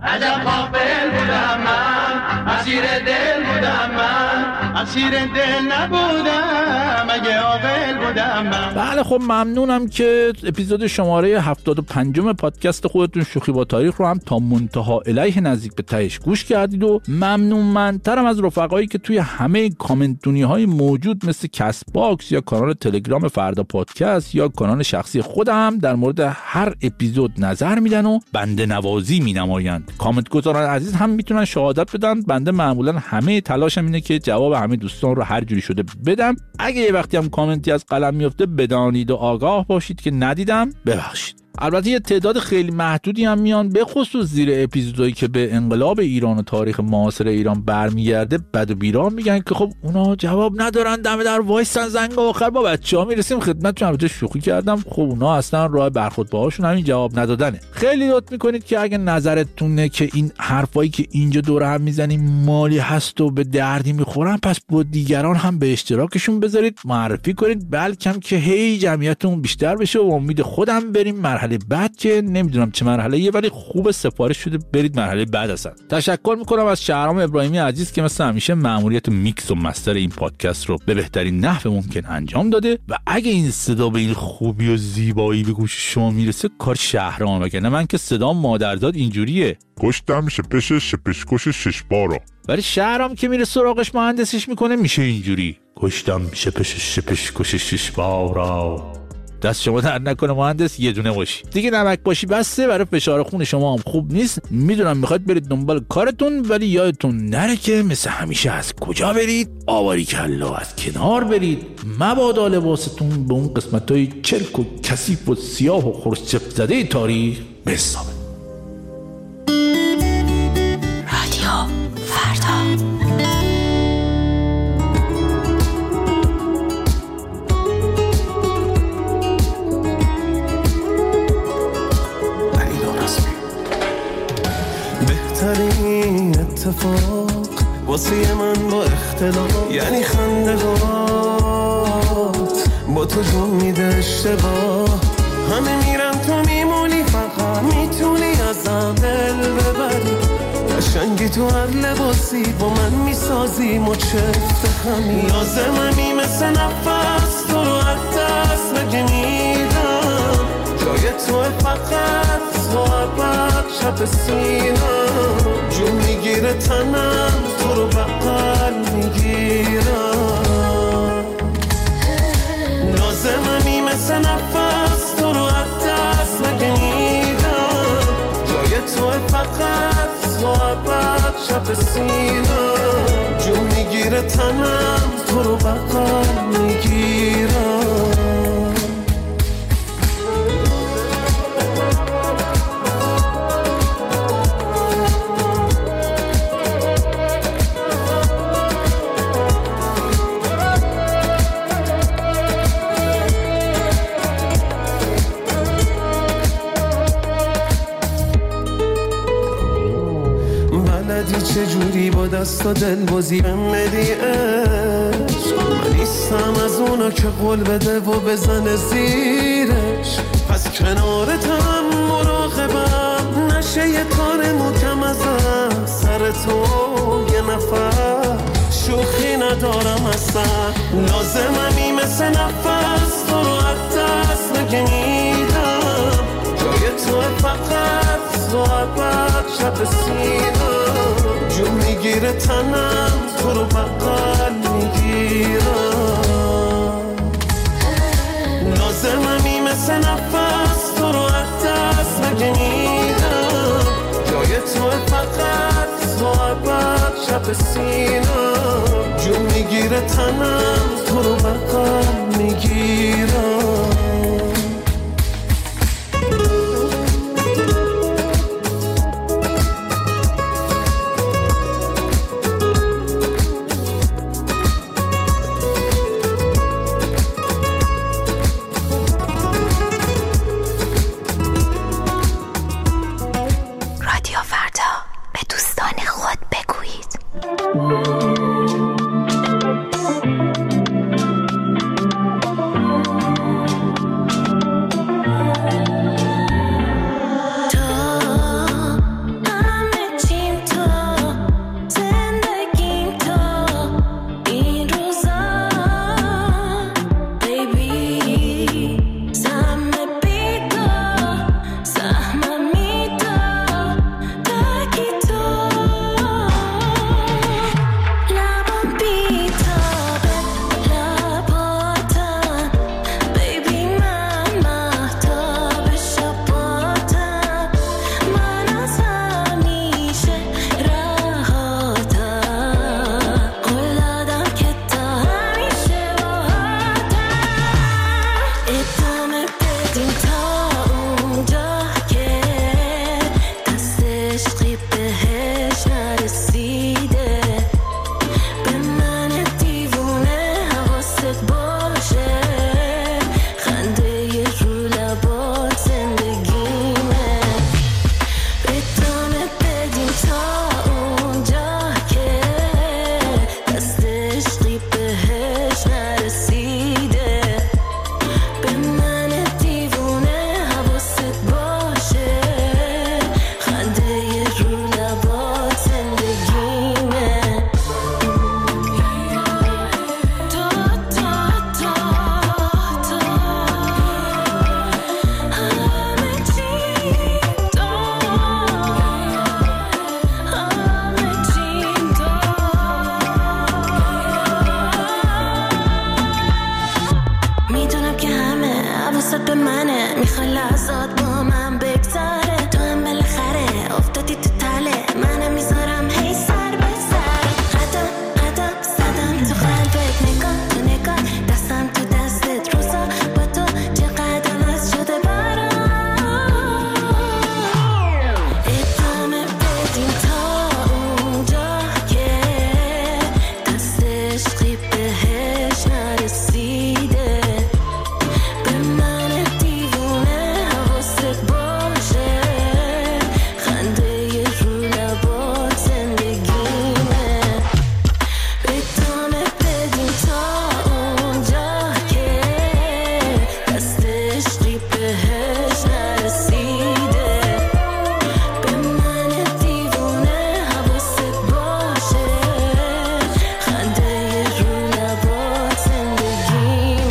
عجب غافل بودم من، اسیر دل بودم من، اسیر دل نبودم اگه عاقل بودم من. بله خب ممنونم که اپیزود شماره 75 پادکست خودتون شوخی با تاریخ رو هم تا منتها الیه نزدیک به تهش گوش کردید و ممنونمندترم از رفقایی که توی همه کامنت دونی‌های موجود مثل کست باکس یا کانال تلگرام فردا پادکست یا کانال شخصی خودم در مورد هر اپیزود نظر میدن و بنده نوازی مینمایند. کامنت گذاران عزیز هم میتونن شهادت بدن بنده معمولا همه تلاشم اینه که جواب همه دوستان رو هر جوری شده بدم. اگه یه وقتی هم کامنتی از قلم میفته بدانید و آگاه باشید که ندیدم، ببخشید. البته یه تعداد خیلی محدودی هم میان به خصوص زیر اپیزودایی که به انقلاب ایران و تاریخ معاصر ایران برمیگرده بد و بیرام میگن که خب اونا جواب ندارن، دم در وایسن زنگ آخر با بچه‌ها میرسیم خدمتتون. البته شوخی کردم، خب اونا اصلا راه برخورد باهاشون همین جواب ندادنه. خیلی لطف میکنید که اگه نظرتونه که این حرفایی که اینجا دور هم میزنیم مالی هست و به دردی میخورن، پس با دیگران هم به اشتراکشون بذارید، معرفی کنید، بلکم که هی جمعیتمون بیشتر بشه و امید خودم بریم مرحله بعد که نمیدونم چه مرحله‌ایه ولی خوب سفارش شده برید مرحله بعد. اصلا تشکر میکنم از شهرام ابراهیمی عزیز که مثل همیشه مأموریت میکس و مستر این پادکست رو به بهترین نحو ممکن انجام داده و اگه این صدا به این خوبی و زیبایی به گوش شما میرسه کار شهرام، وگرنه من که صدام مادرزاد اینجوریه. گشتم شپش شش بارا. ولی شهرام که میره سراغش مهندسیش میکنه میشه اینجوری. گشتم شپش شش بارا. دست شما در نکنه مهندس، یه دونه باشی دیگه، نمک باشی بسته، برای فشار خون شما هم خوب نیست. میدونم میخواید برید دنبال کارتون ولی یادتون نره که مثل همیشه از کجا برید؟ آواری کلا از کنار برید، مبادا لباستون به اون قسمتای چرک و کثیف و سیاه و خرسچپ زده تاریخ بسابه. رادیو فردا. بهترین اتفاق واسه من با اختلاف یعنی خندهات با تو جون میده اشتباه، همه میرن تو میمونی، فقط میتونی ازم دل ببری، قشنگی تو هر لباسی با من میسازی مچفت همین، لازممی مثل نفس تو رو از دست نگمیدم، جای تو فقط صحبت شب سینم، جون میگیره تنم تو رو بغل میگیرم، لازممی مثل نفس تو رو از دست نگمیدم، جای تو فقط صحبت شب سینم، جون میگیره تنم تو رو بغل میگیرم. چجوری با دست و دل بازی بمدی عشق، من نیستم از اونا که قول بده و بزنه زیرش، پس کنارتم مراقبم نشه یه تار محکم ازم، سر تو یه نفر شوخی ندارم اصلا، لازممی مثل نفس تو رو از دست نگمیدم، جای تو فقط صحبت شب سینم، جون میگیره تنم تو رو بغل میگیرم، لازممی مثل نفس تو رو از دست نگمیدم، جای تو فقط صحبت شب سینم، جون میگیره تنم تو رو بغل میگیرم. لحظات با من بگذاره تو هم بالاخره افتادی تو تله منم میذارم هی سر به سر قدم قدم زدم تو قلبت نگاه تو نگاه دستم تو دستت روزا با تو چقدر عوض شده برام ادامه بدیم تا اونجا که دست عشقی بهش نرسیده به من دیوونه حواست باشه خنده رو لبات زندگیمه ادامه بدیم تا اونجا که دست عشقی بهش نرسیده به من دیوونه حواست باشه خنده رو لبات زندگیمه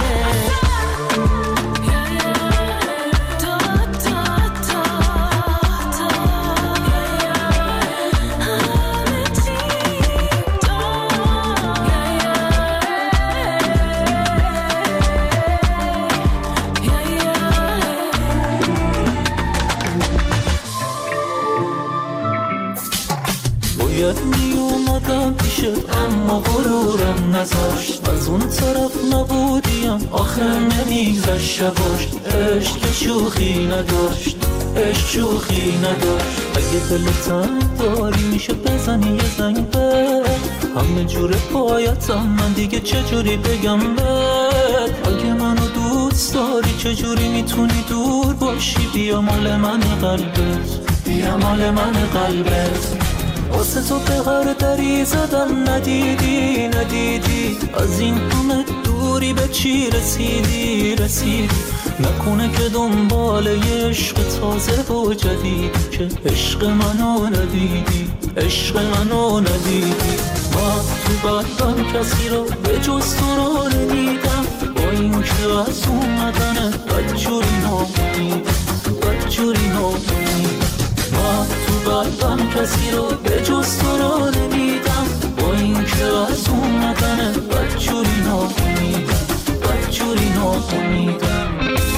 باید می اومدم پیشت اما غرورم نذاشت از اون طرف نبودیم آخر نمیگذشت شباش عشق که شوخی نداشت عشق شوخی نداشت اگه دلتم داری میشه بزنی یه زنگ به همه جور پایتم من دیگه چجوری بگم بهت اگه منو دوست داری چجوری میتونی دور باشی بیا مال من قلبت بیا مال من قلبت واسه تو به هر دری زدم ندیدی ندیدی از این همه دوری به چی رسیدی رسیدی نکنه که دنبال یه عشق تازه و جدید که عشق منو ندیدی عشق منو ندیدی من تو بدم کسی رو به جز تو رو نمیدم با این که از اومدنه بدجوری نامونیدم بدجوری نامونیدم من تو بدم کسی رو به جز تو رو نمیدم با این که از اومدنه بدجوری نامونیدم بدجوری نامونیدم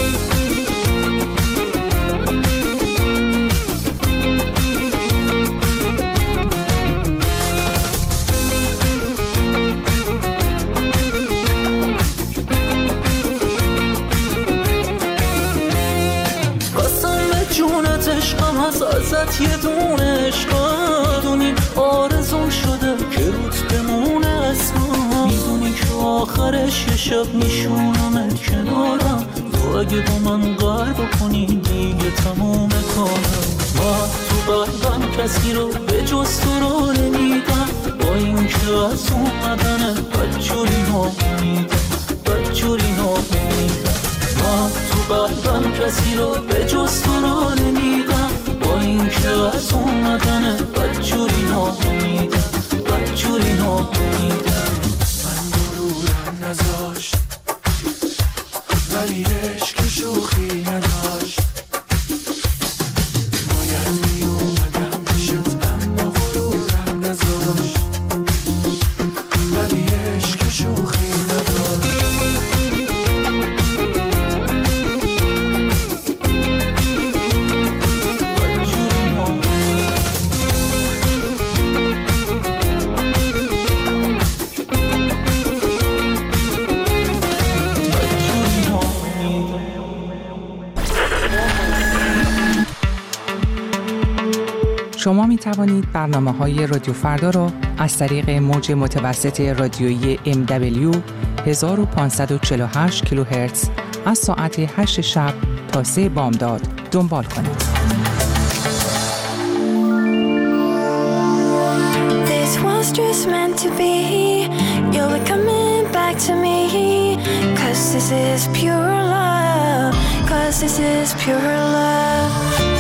عشقم هست ازت یه دونه عشقم دونی آرزون شده که روت بمونه اسمم میدونی که آخرش یه شب میشونمت کنارم تو اگه با من قرار بکنی دیگه تموم کارم من تو قلبم کسی رو به جز تو رو نمیدم با این که از اومدنه بدجوری نامونیدم بدجوری نامونیدم من تو قلبم کسی رو به جز تو رو نمیدم با این که از اومدنه بدجوری نامونیدم بدجوری نامونیدم من غرورم نذاشت ولی عشق شوخی نداشت باید می اومدم پیشت اما غرورم نذاشت ولی عشق شوخی نداشت شما می توانید برنامه‌های رادیو فردا را از طریق موج متوسط رادیویی MW 1548 کیلوهرتز از ساعت 8 شب تا 3 بامداد دنبال کنید. This was just meant to be. You'll be coming back to me. 'Cause this is pure love. 'Cause this is pure love.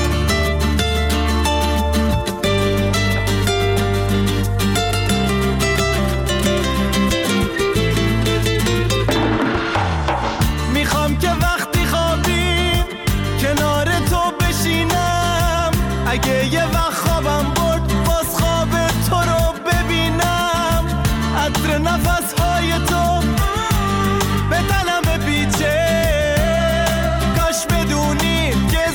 اگه یه وقت خوابم برد باز خواب تو رو ببینم عطر نفسهای تو به تنم بپیچه کاش بدونی که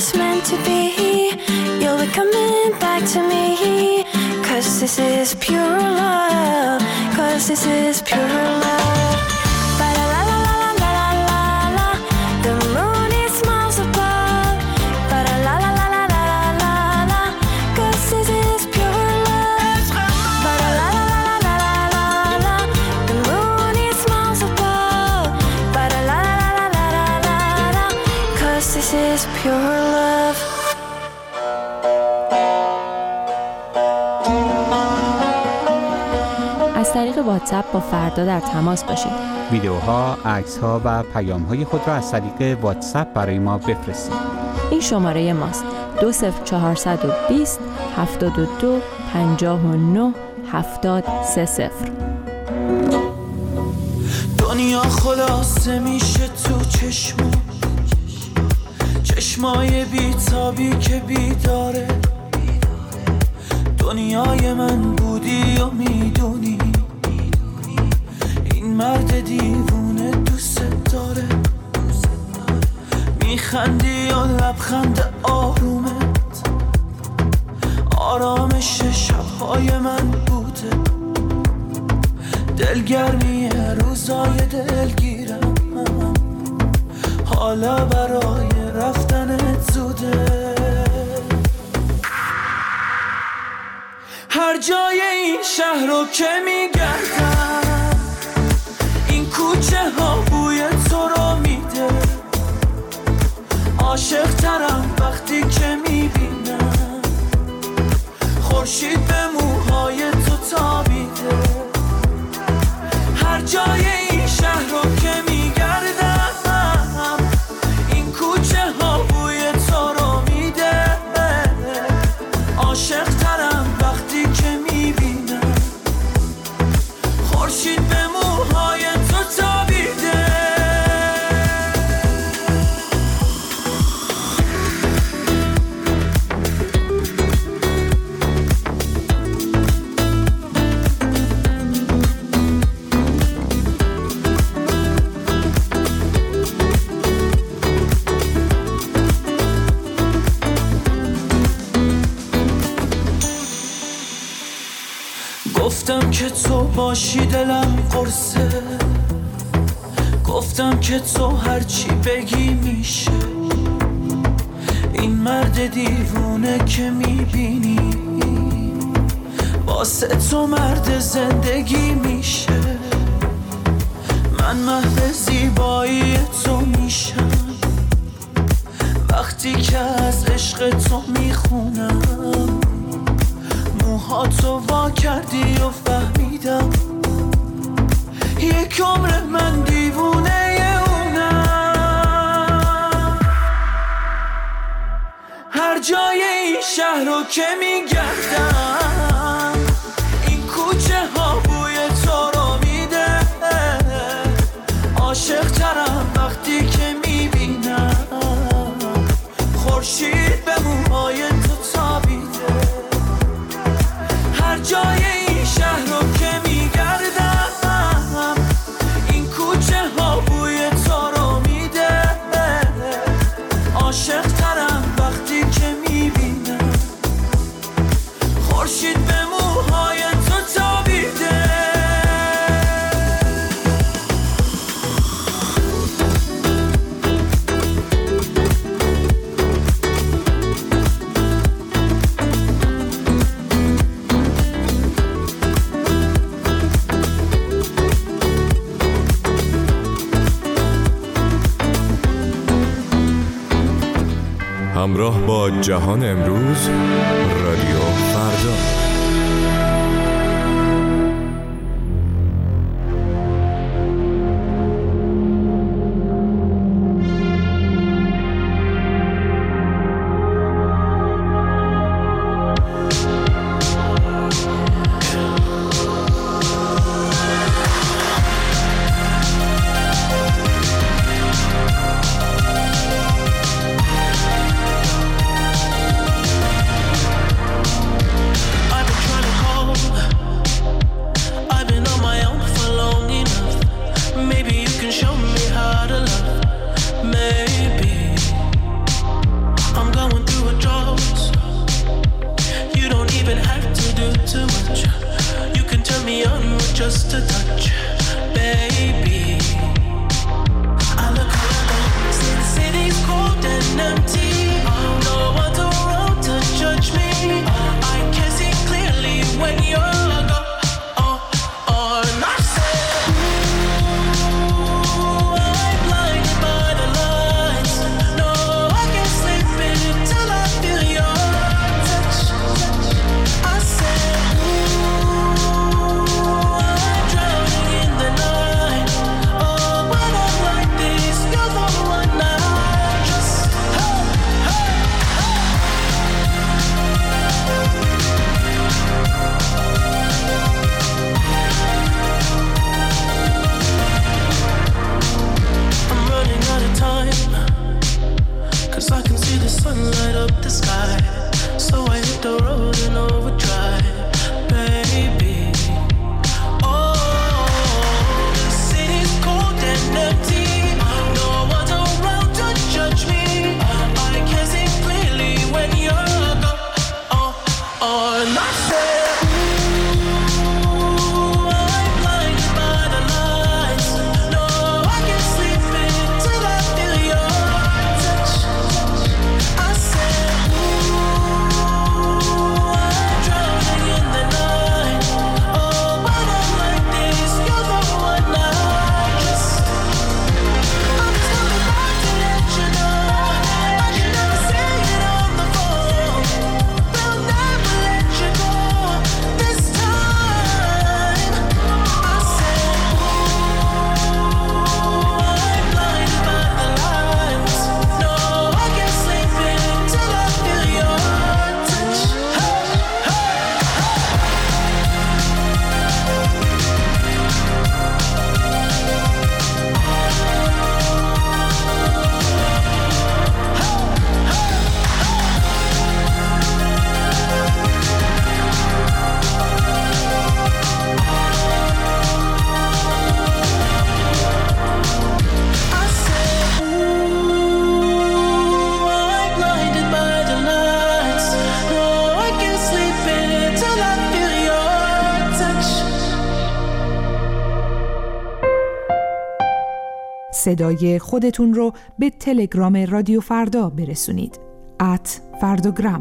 it's meant to be. You'll be coming back to me. 'Cause this is pure love. 'Cause this is pure love. Ba-da-la-la-la-la-la-la. The moon is miles above. Ba-da-la-la-la-la-la-la. 'Cause this is pure love. Ba-da-la-la-la-la-la-la. The moon is miles above. Ba-da-la-la-la-la-la-la. 'Cause this is pure love. از طریق واتساپ با فردا در تماس باشید. ویدیوها، عکس‌ها و پیام‌های خود را از طریق واتساپ برای ما بفرستید. این شماره ماست: 20420 72 59 70 30. دنیا خلاصه میشه تو چشمای بیتابی که بیداره. دنیای من بودی و میدونی این مرد دیوونه دوست داره. میخندی و لبخند آرومت آرامش شبهای من بوده. دلگرمی روزای دلگیرم حالا برای رفتنت زوده. هر جای این شهر رو که میگردم این کوچه ها بوی تو رو میده. عاشق ترم وقتی که میبینم خورشید به موهای تو تابیده. هر جای این شهر رو که میگردم این کوچه ها بوی تو رو میده. عاشق ترم وقتی که میبینم خورشید به موهای تو تابیده. گفتم که تو باشی دلم قرصه. گفتم که تو هرچی بگی میشه. این مرد دیوونه که میبینی واسه تو مرد زندگی میشه. من محو زیبایی تو میشم وقتی که از عشق تو میخونم. موهاتو وا کردی و فهمیدم یک عمر من دیوونه اونم. هر جای این شهر رو که میگردم این کوچه ها بوی تو رو میده. عاشق ترم وقتی که میبینم خورشید به موهای تو تابیده. هر جای این شهر رو که میگردم این کوچه ها بوی تو رو میده. عاشق ترم وقتی که میبینم خورشید به موهای تو تابیده. همراه با جهان امروز، رادیو فردا. too much. You can turn me on with just a touch, baby. I look around, see the city's cold and empty. No one's around to judge me. I can see clearly when you're gone. And I said, ooh, I'm blinded by the lights. No, I can't sleep until I feel your touch. I said, ooh, I'm drowning in the night. Oh, when I'm like this, you're the one I just, hey, hey, I'm running out of time, 'cause I can see the sun light up the sky. So I hit the road in overdrive, baby. Oh, the city's cold and empty. No one's around to judge me. I can see clearly when you're gone. And I said, ooh, I'm blinded by the lights. No, I can't sleep until I feel your touch. I said, ooh, I'm drowning in the night. Oh, when I'm like this, you're the one I just, I'm coming back to let you know. I can never say it on the phone. Will never let you go this time. I said, ooh, I'm blinded by the lights. No, I can't sleep until I feel your touch. Hey, hey, I said, ooh, I'm blinded by the lights. No, I can't sleep until I feel your touch. صدای خودتون رو به تلگرام رادیو فردا برسونید. @فرداگرام.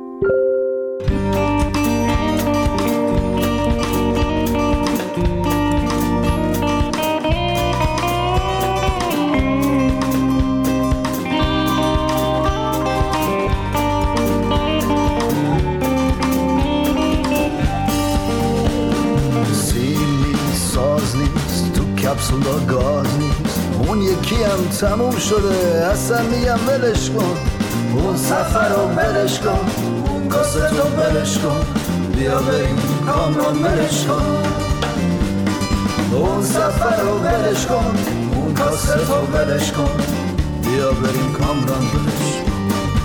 سیم نیست، ساز نیست، تو کپسولا گاز نیست. اون یکی هم تموم شده، اصلا میگم ولش کن. اون سفر رو ولش کن، اون کاست رو ولش کن. بیا بریم کامران ولش کن. اون سفر رو ولش کن، اون کاست رو ولش کن. بیا بریم کامران ولش کن.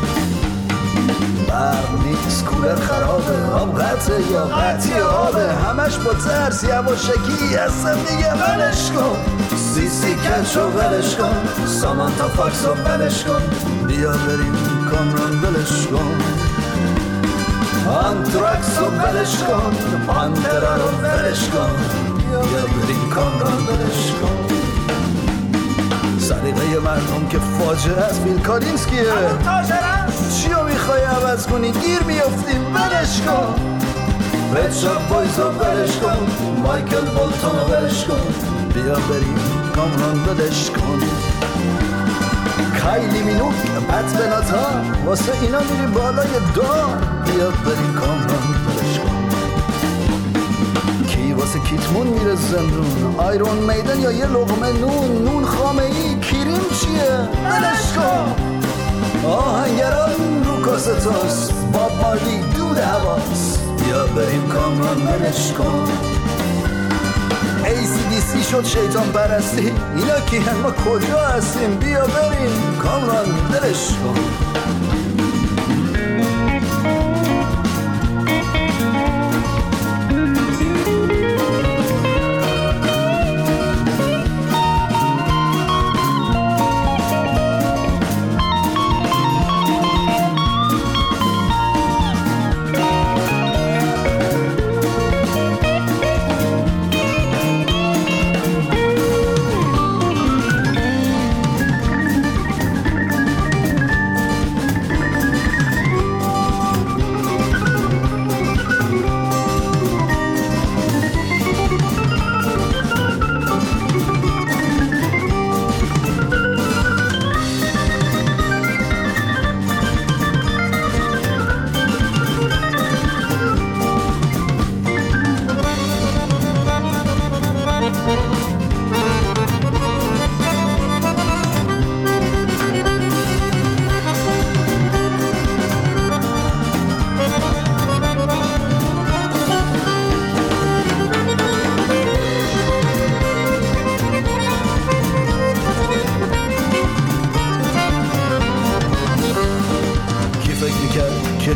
برق نیست، کولر خرابه، آب قطعه یا قطعی آبه. همش با ترس یواشکی، اصلا دیگه ولش کن. سیسی کچ رو ولش کن، سامانتا فاکس رو ولش کن. بیا بریم کامران ولش کن. آنتراکس رو ولش کن، پانترا رو ولش کن. بیا بریم کامران ولش کن. سلیقه مردم که فاجعه است، فیل کارینسکیه. چی رو میخوای عوض کنی؟ گیر میافتیم، ولش کن. رد شاپ بایز رو ولش کن، مایکل بولتون رو ولش کن. بیا بریم کامران ولش کن. کایلی مینوک، پت بناتا، واسه اینا میری بالای دار. بیا بریم کامران ولش کن. کی واسه کیتمون میره زندون؟ آیرون میدن یا یه لقمه نون؟ نون خامه ای، کیریم چیه؟ ولش کن. آهنگران رو کاستاس، باب مارلی دود حواس. بیا بریم کامران ولش کن. ACDC شد شیطان پرستی، اینا کی هم؟ ما کجا هستیم؟ بیا بریم کامران ولش کن.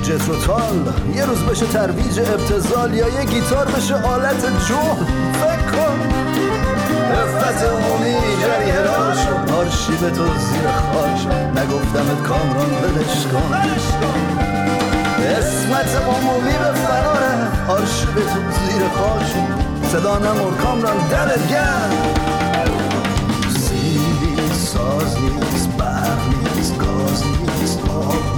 جتروتال یه روز بشه ترویج ابتذال، یا یه گیتار بشه آلت جون. فکر کن افت عمومی جریه راشو، آرشیو تو زیر خاش، نگفتمت کامران ولش کن. اسمت عمومی به فراره، آرشیو تو زیر خاش، صدا نمور کامران دلت گرم. سیلی ساز نیست، برق نیست، گاز نیست، آب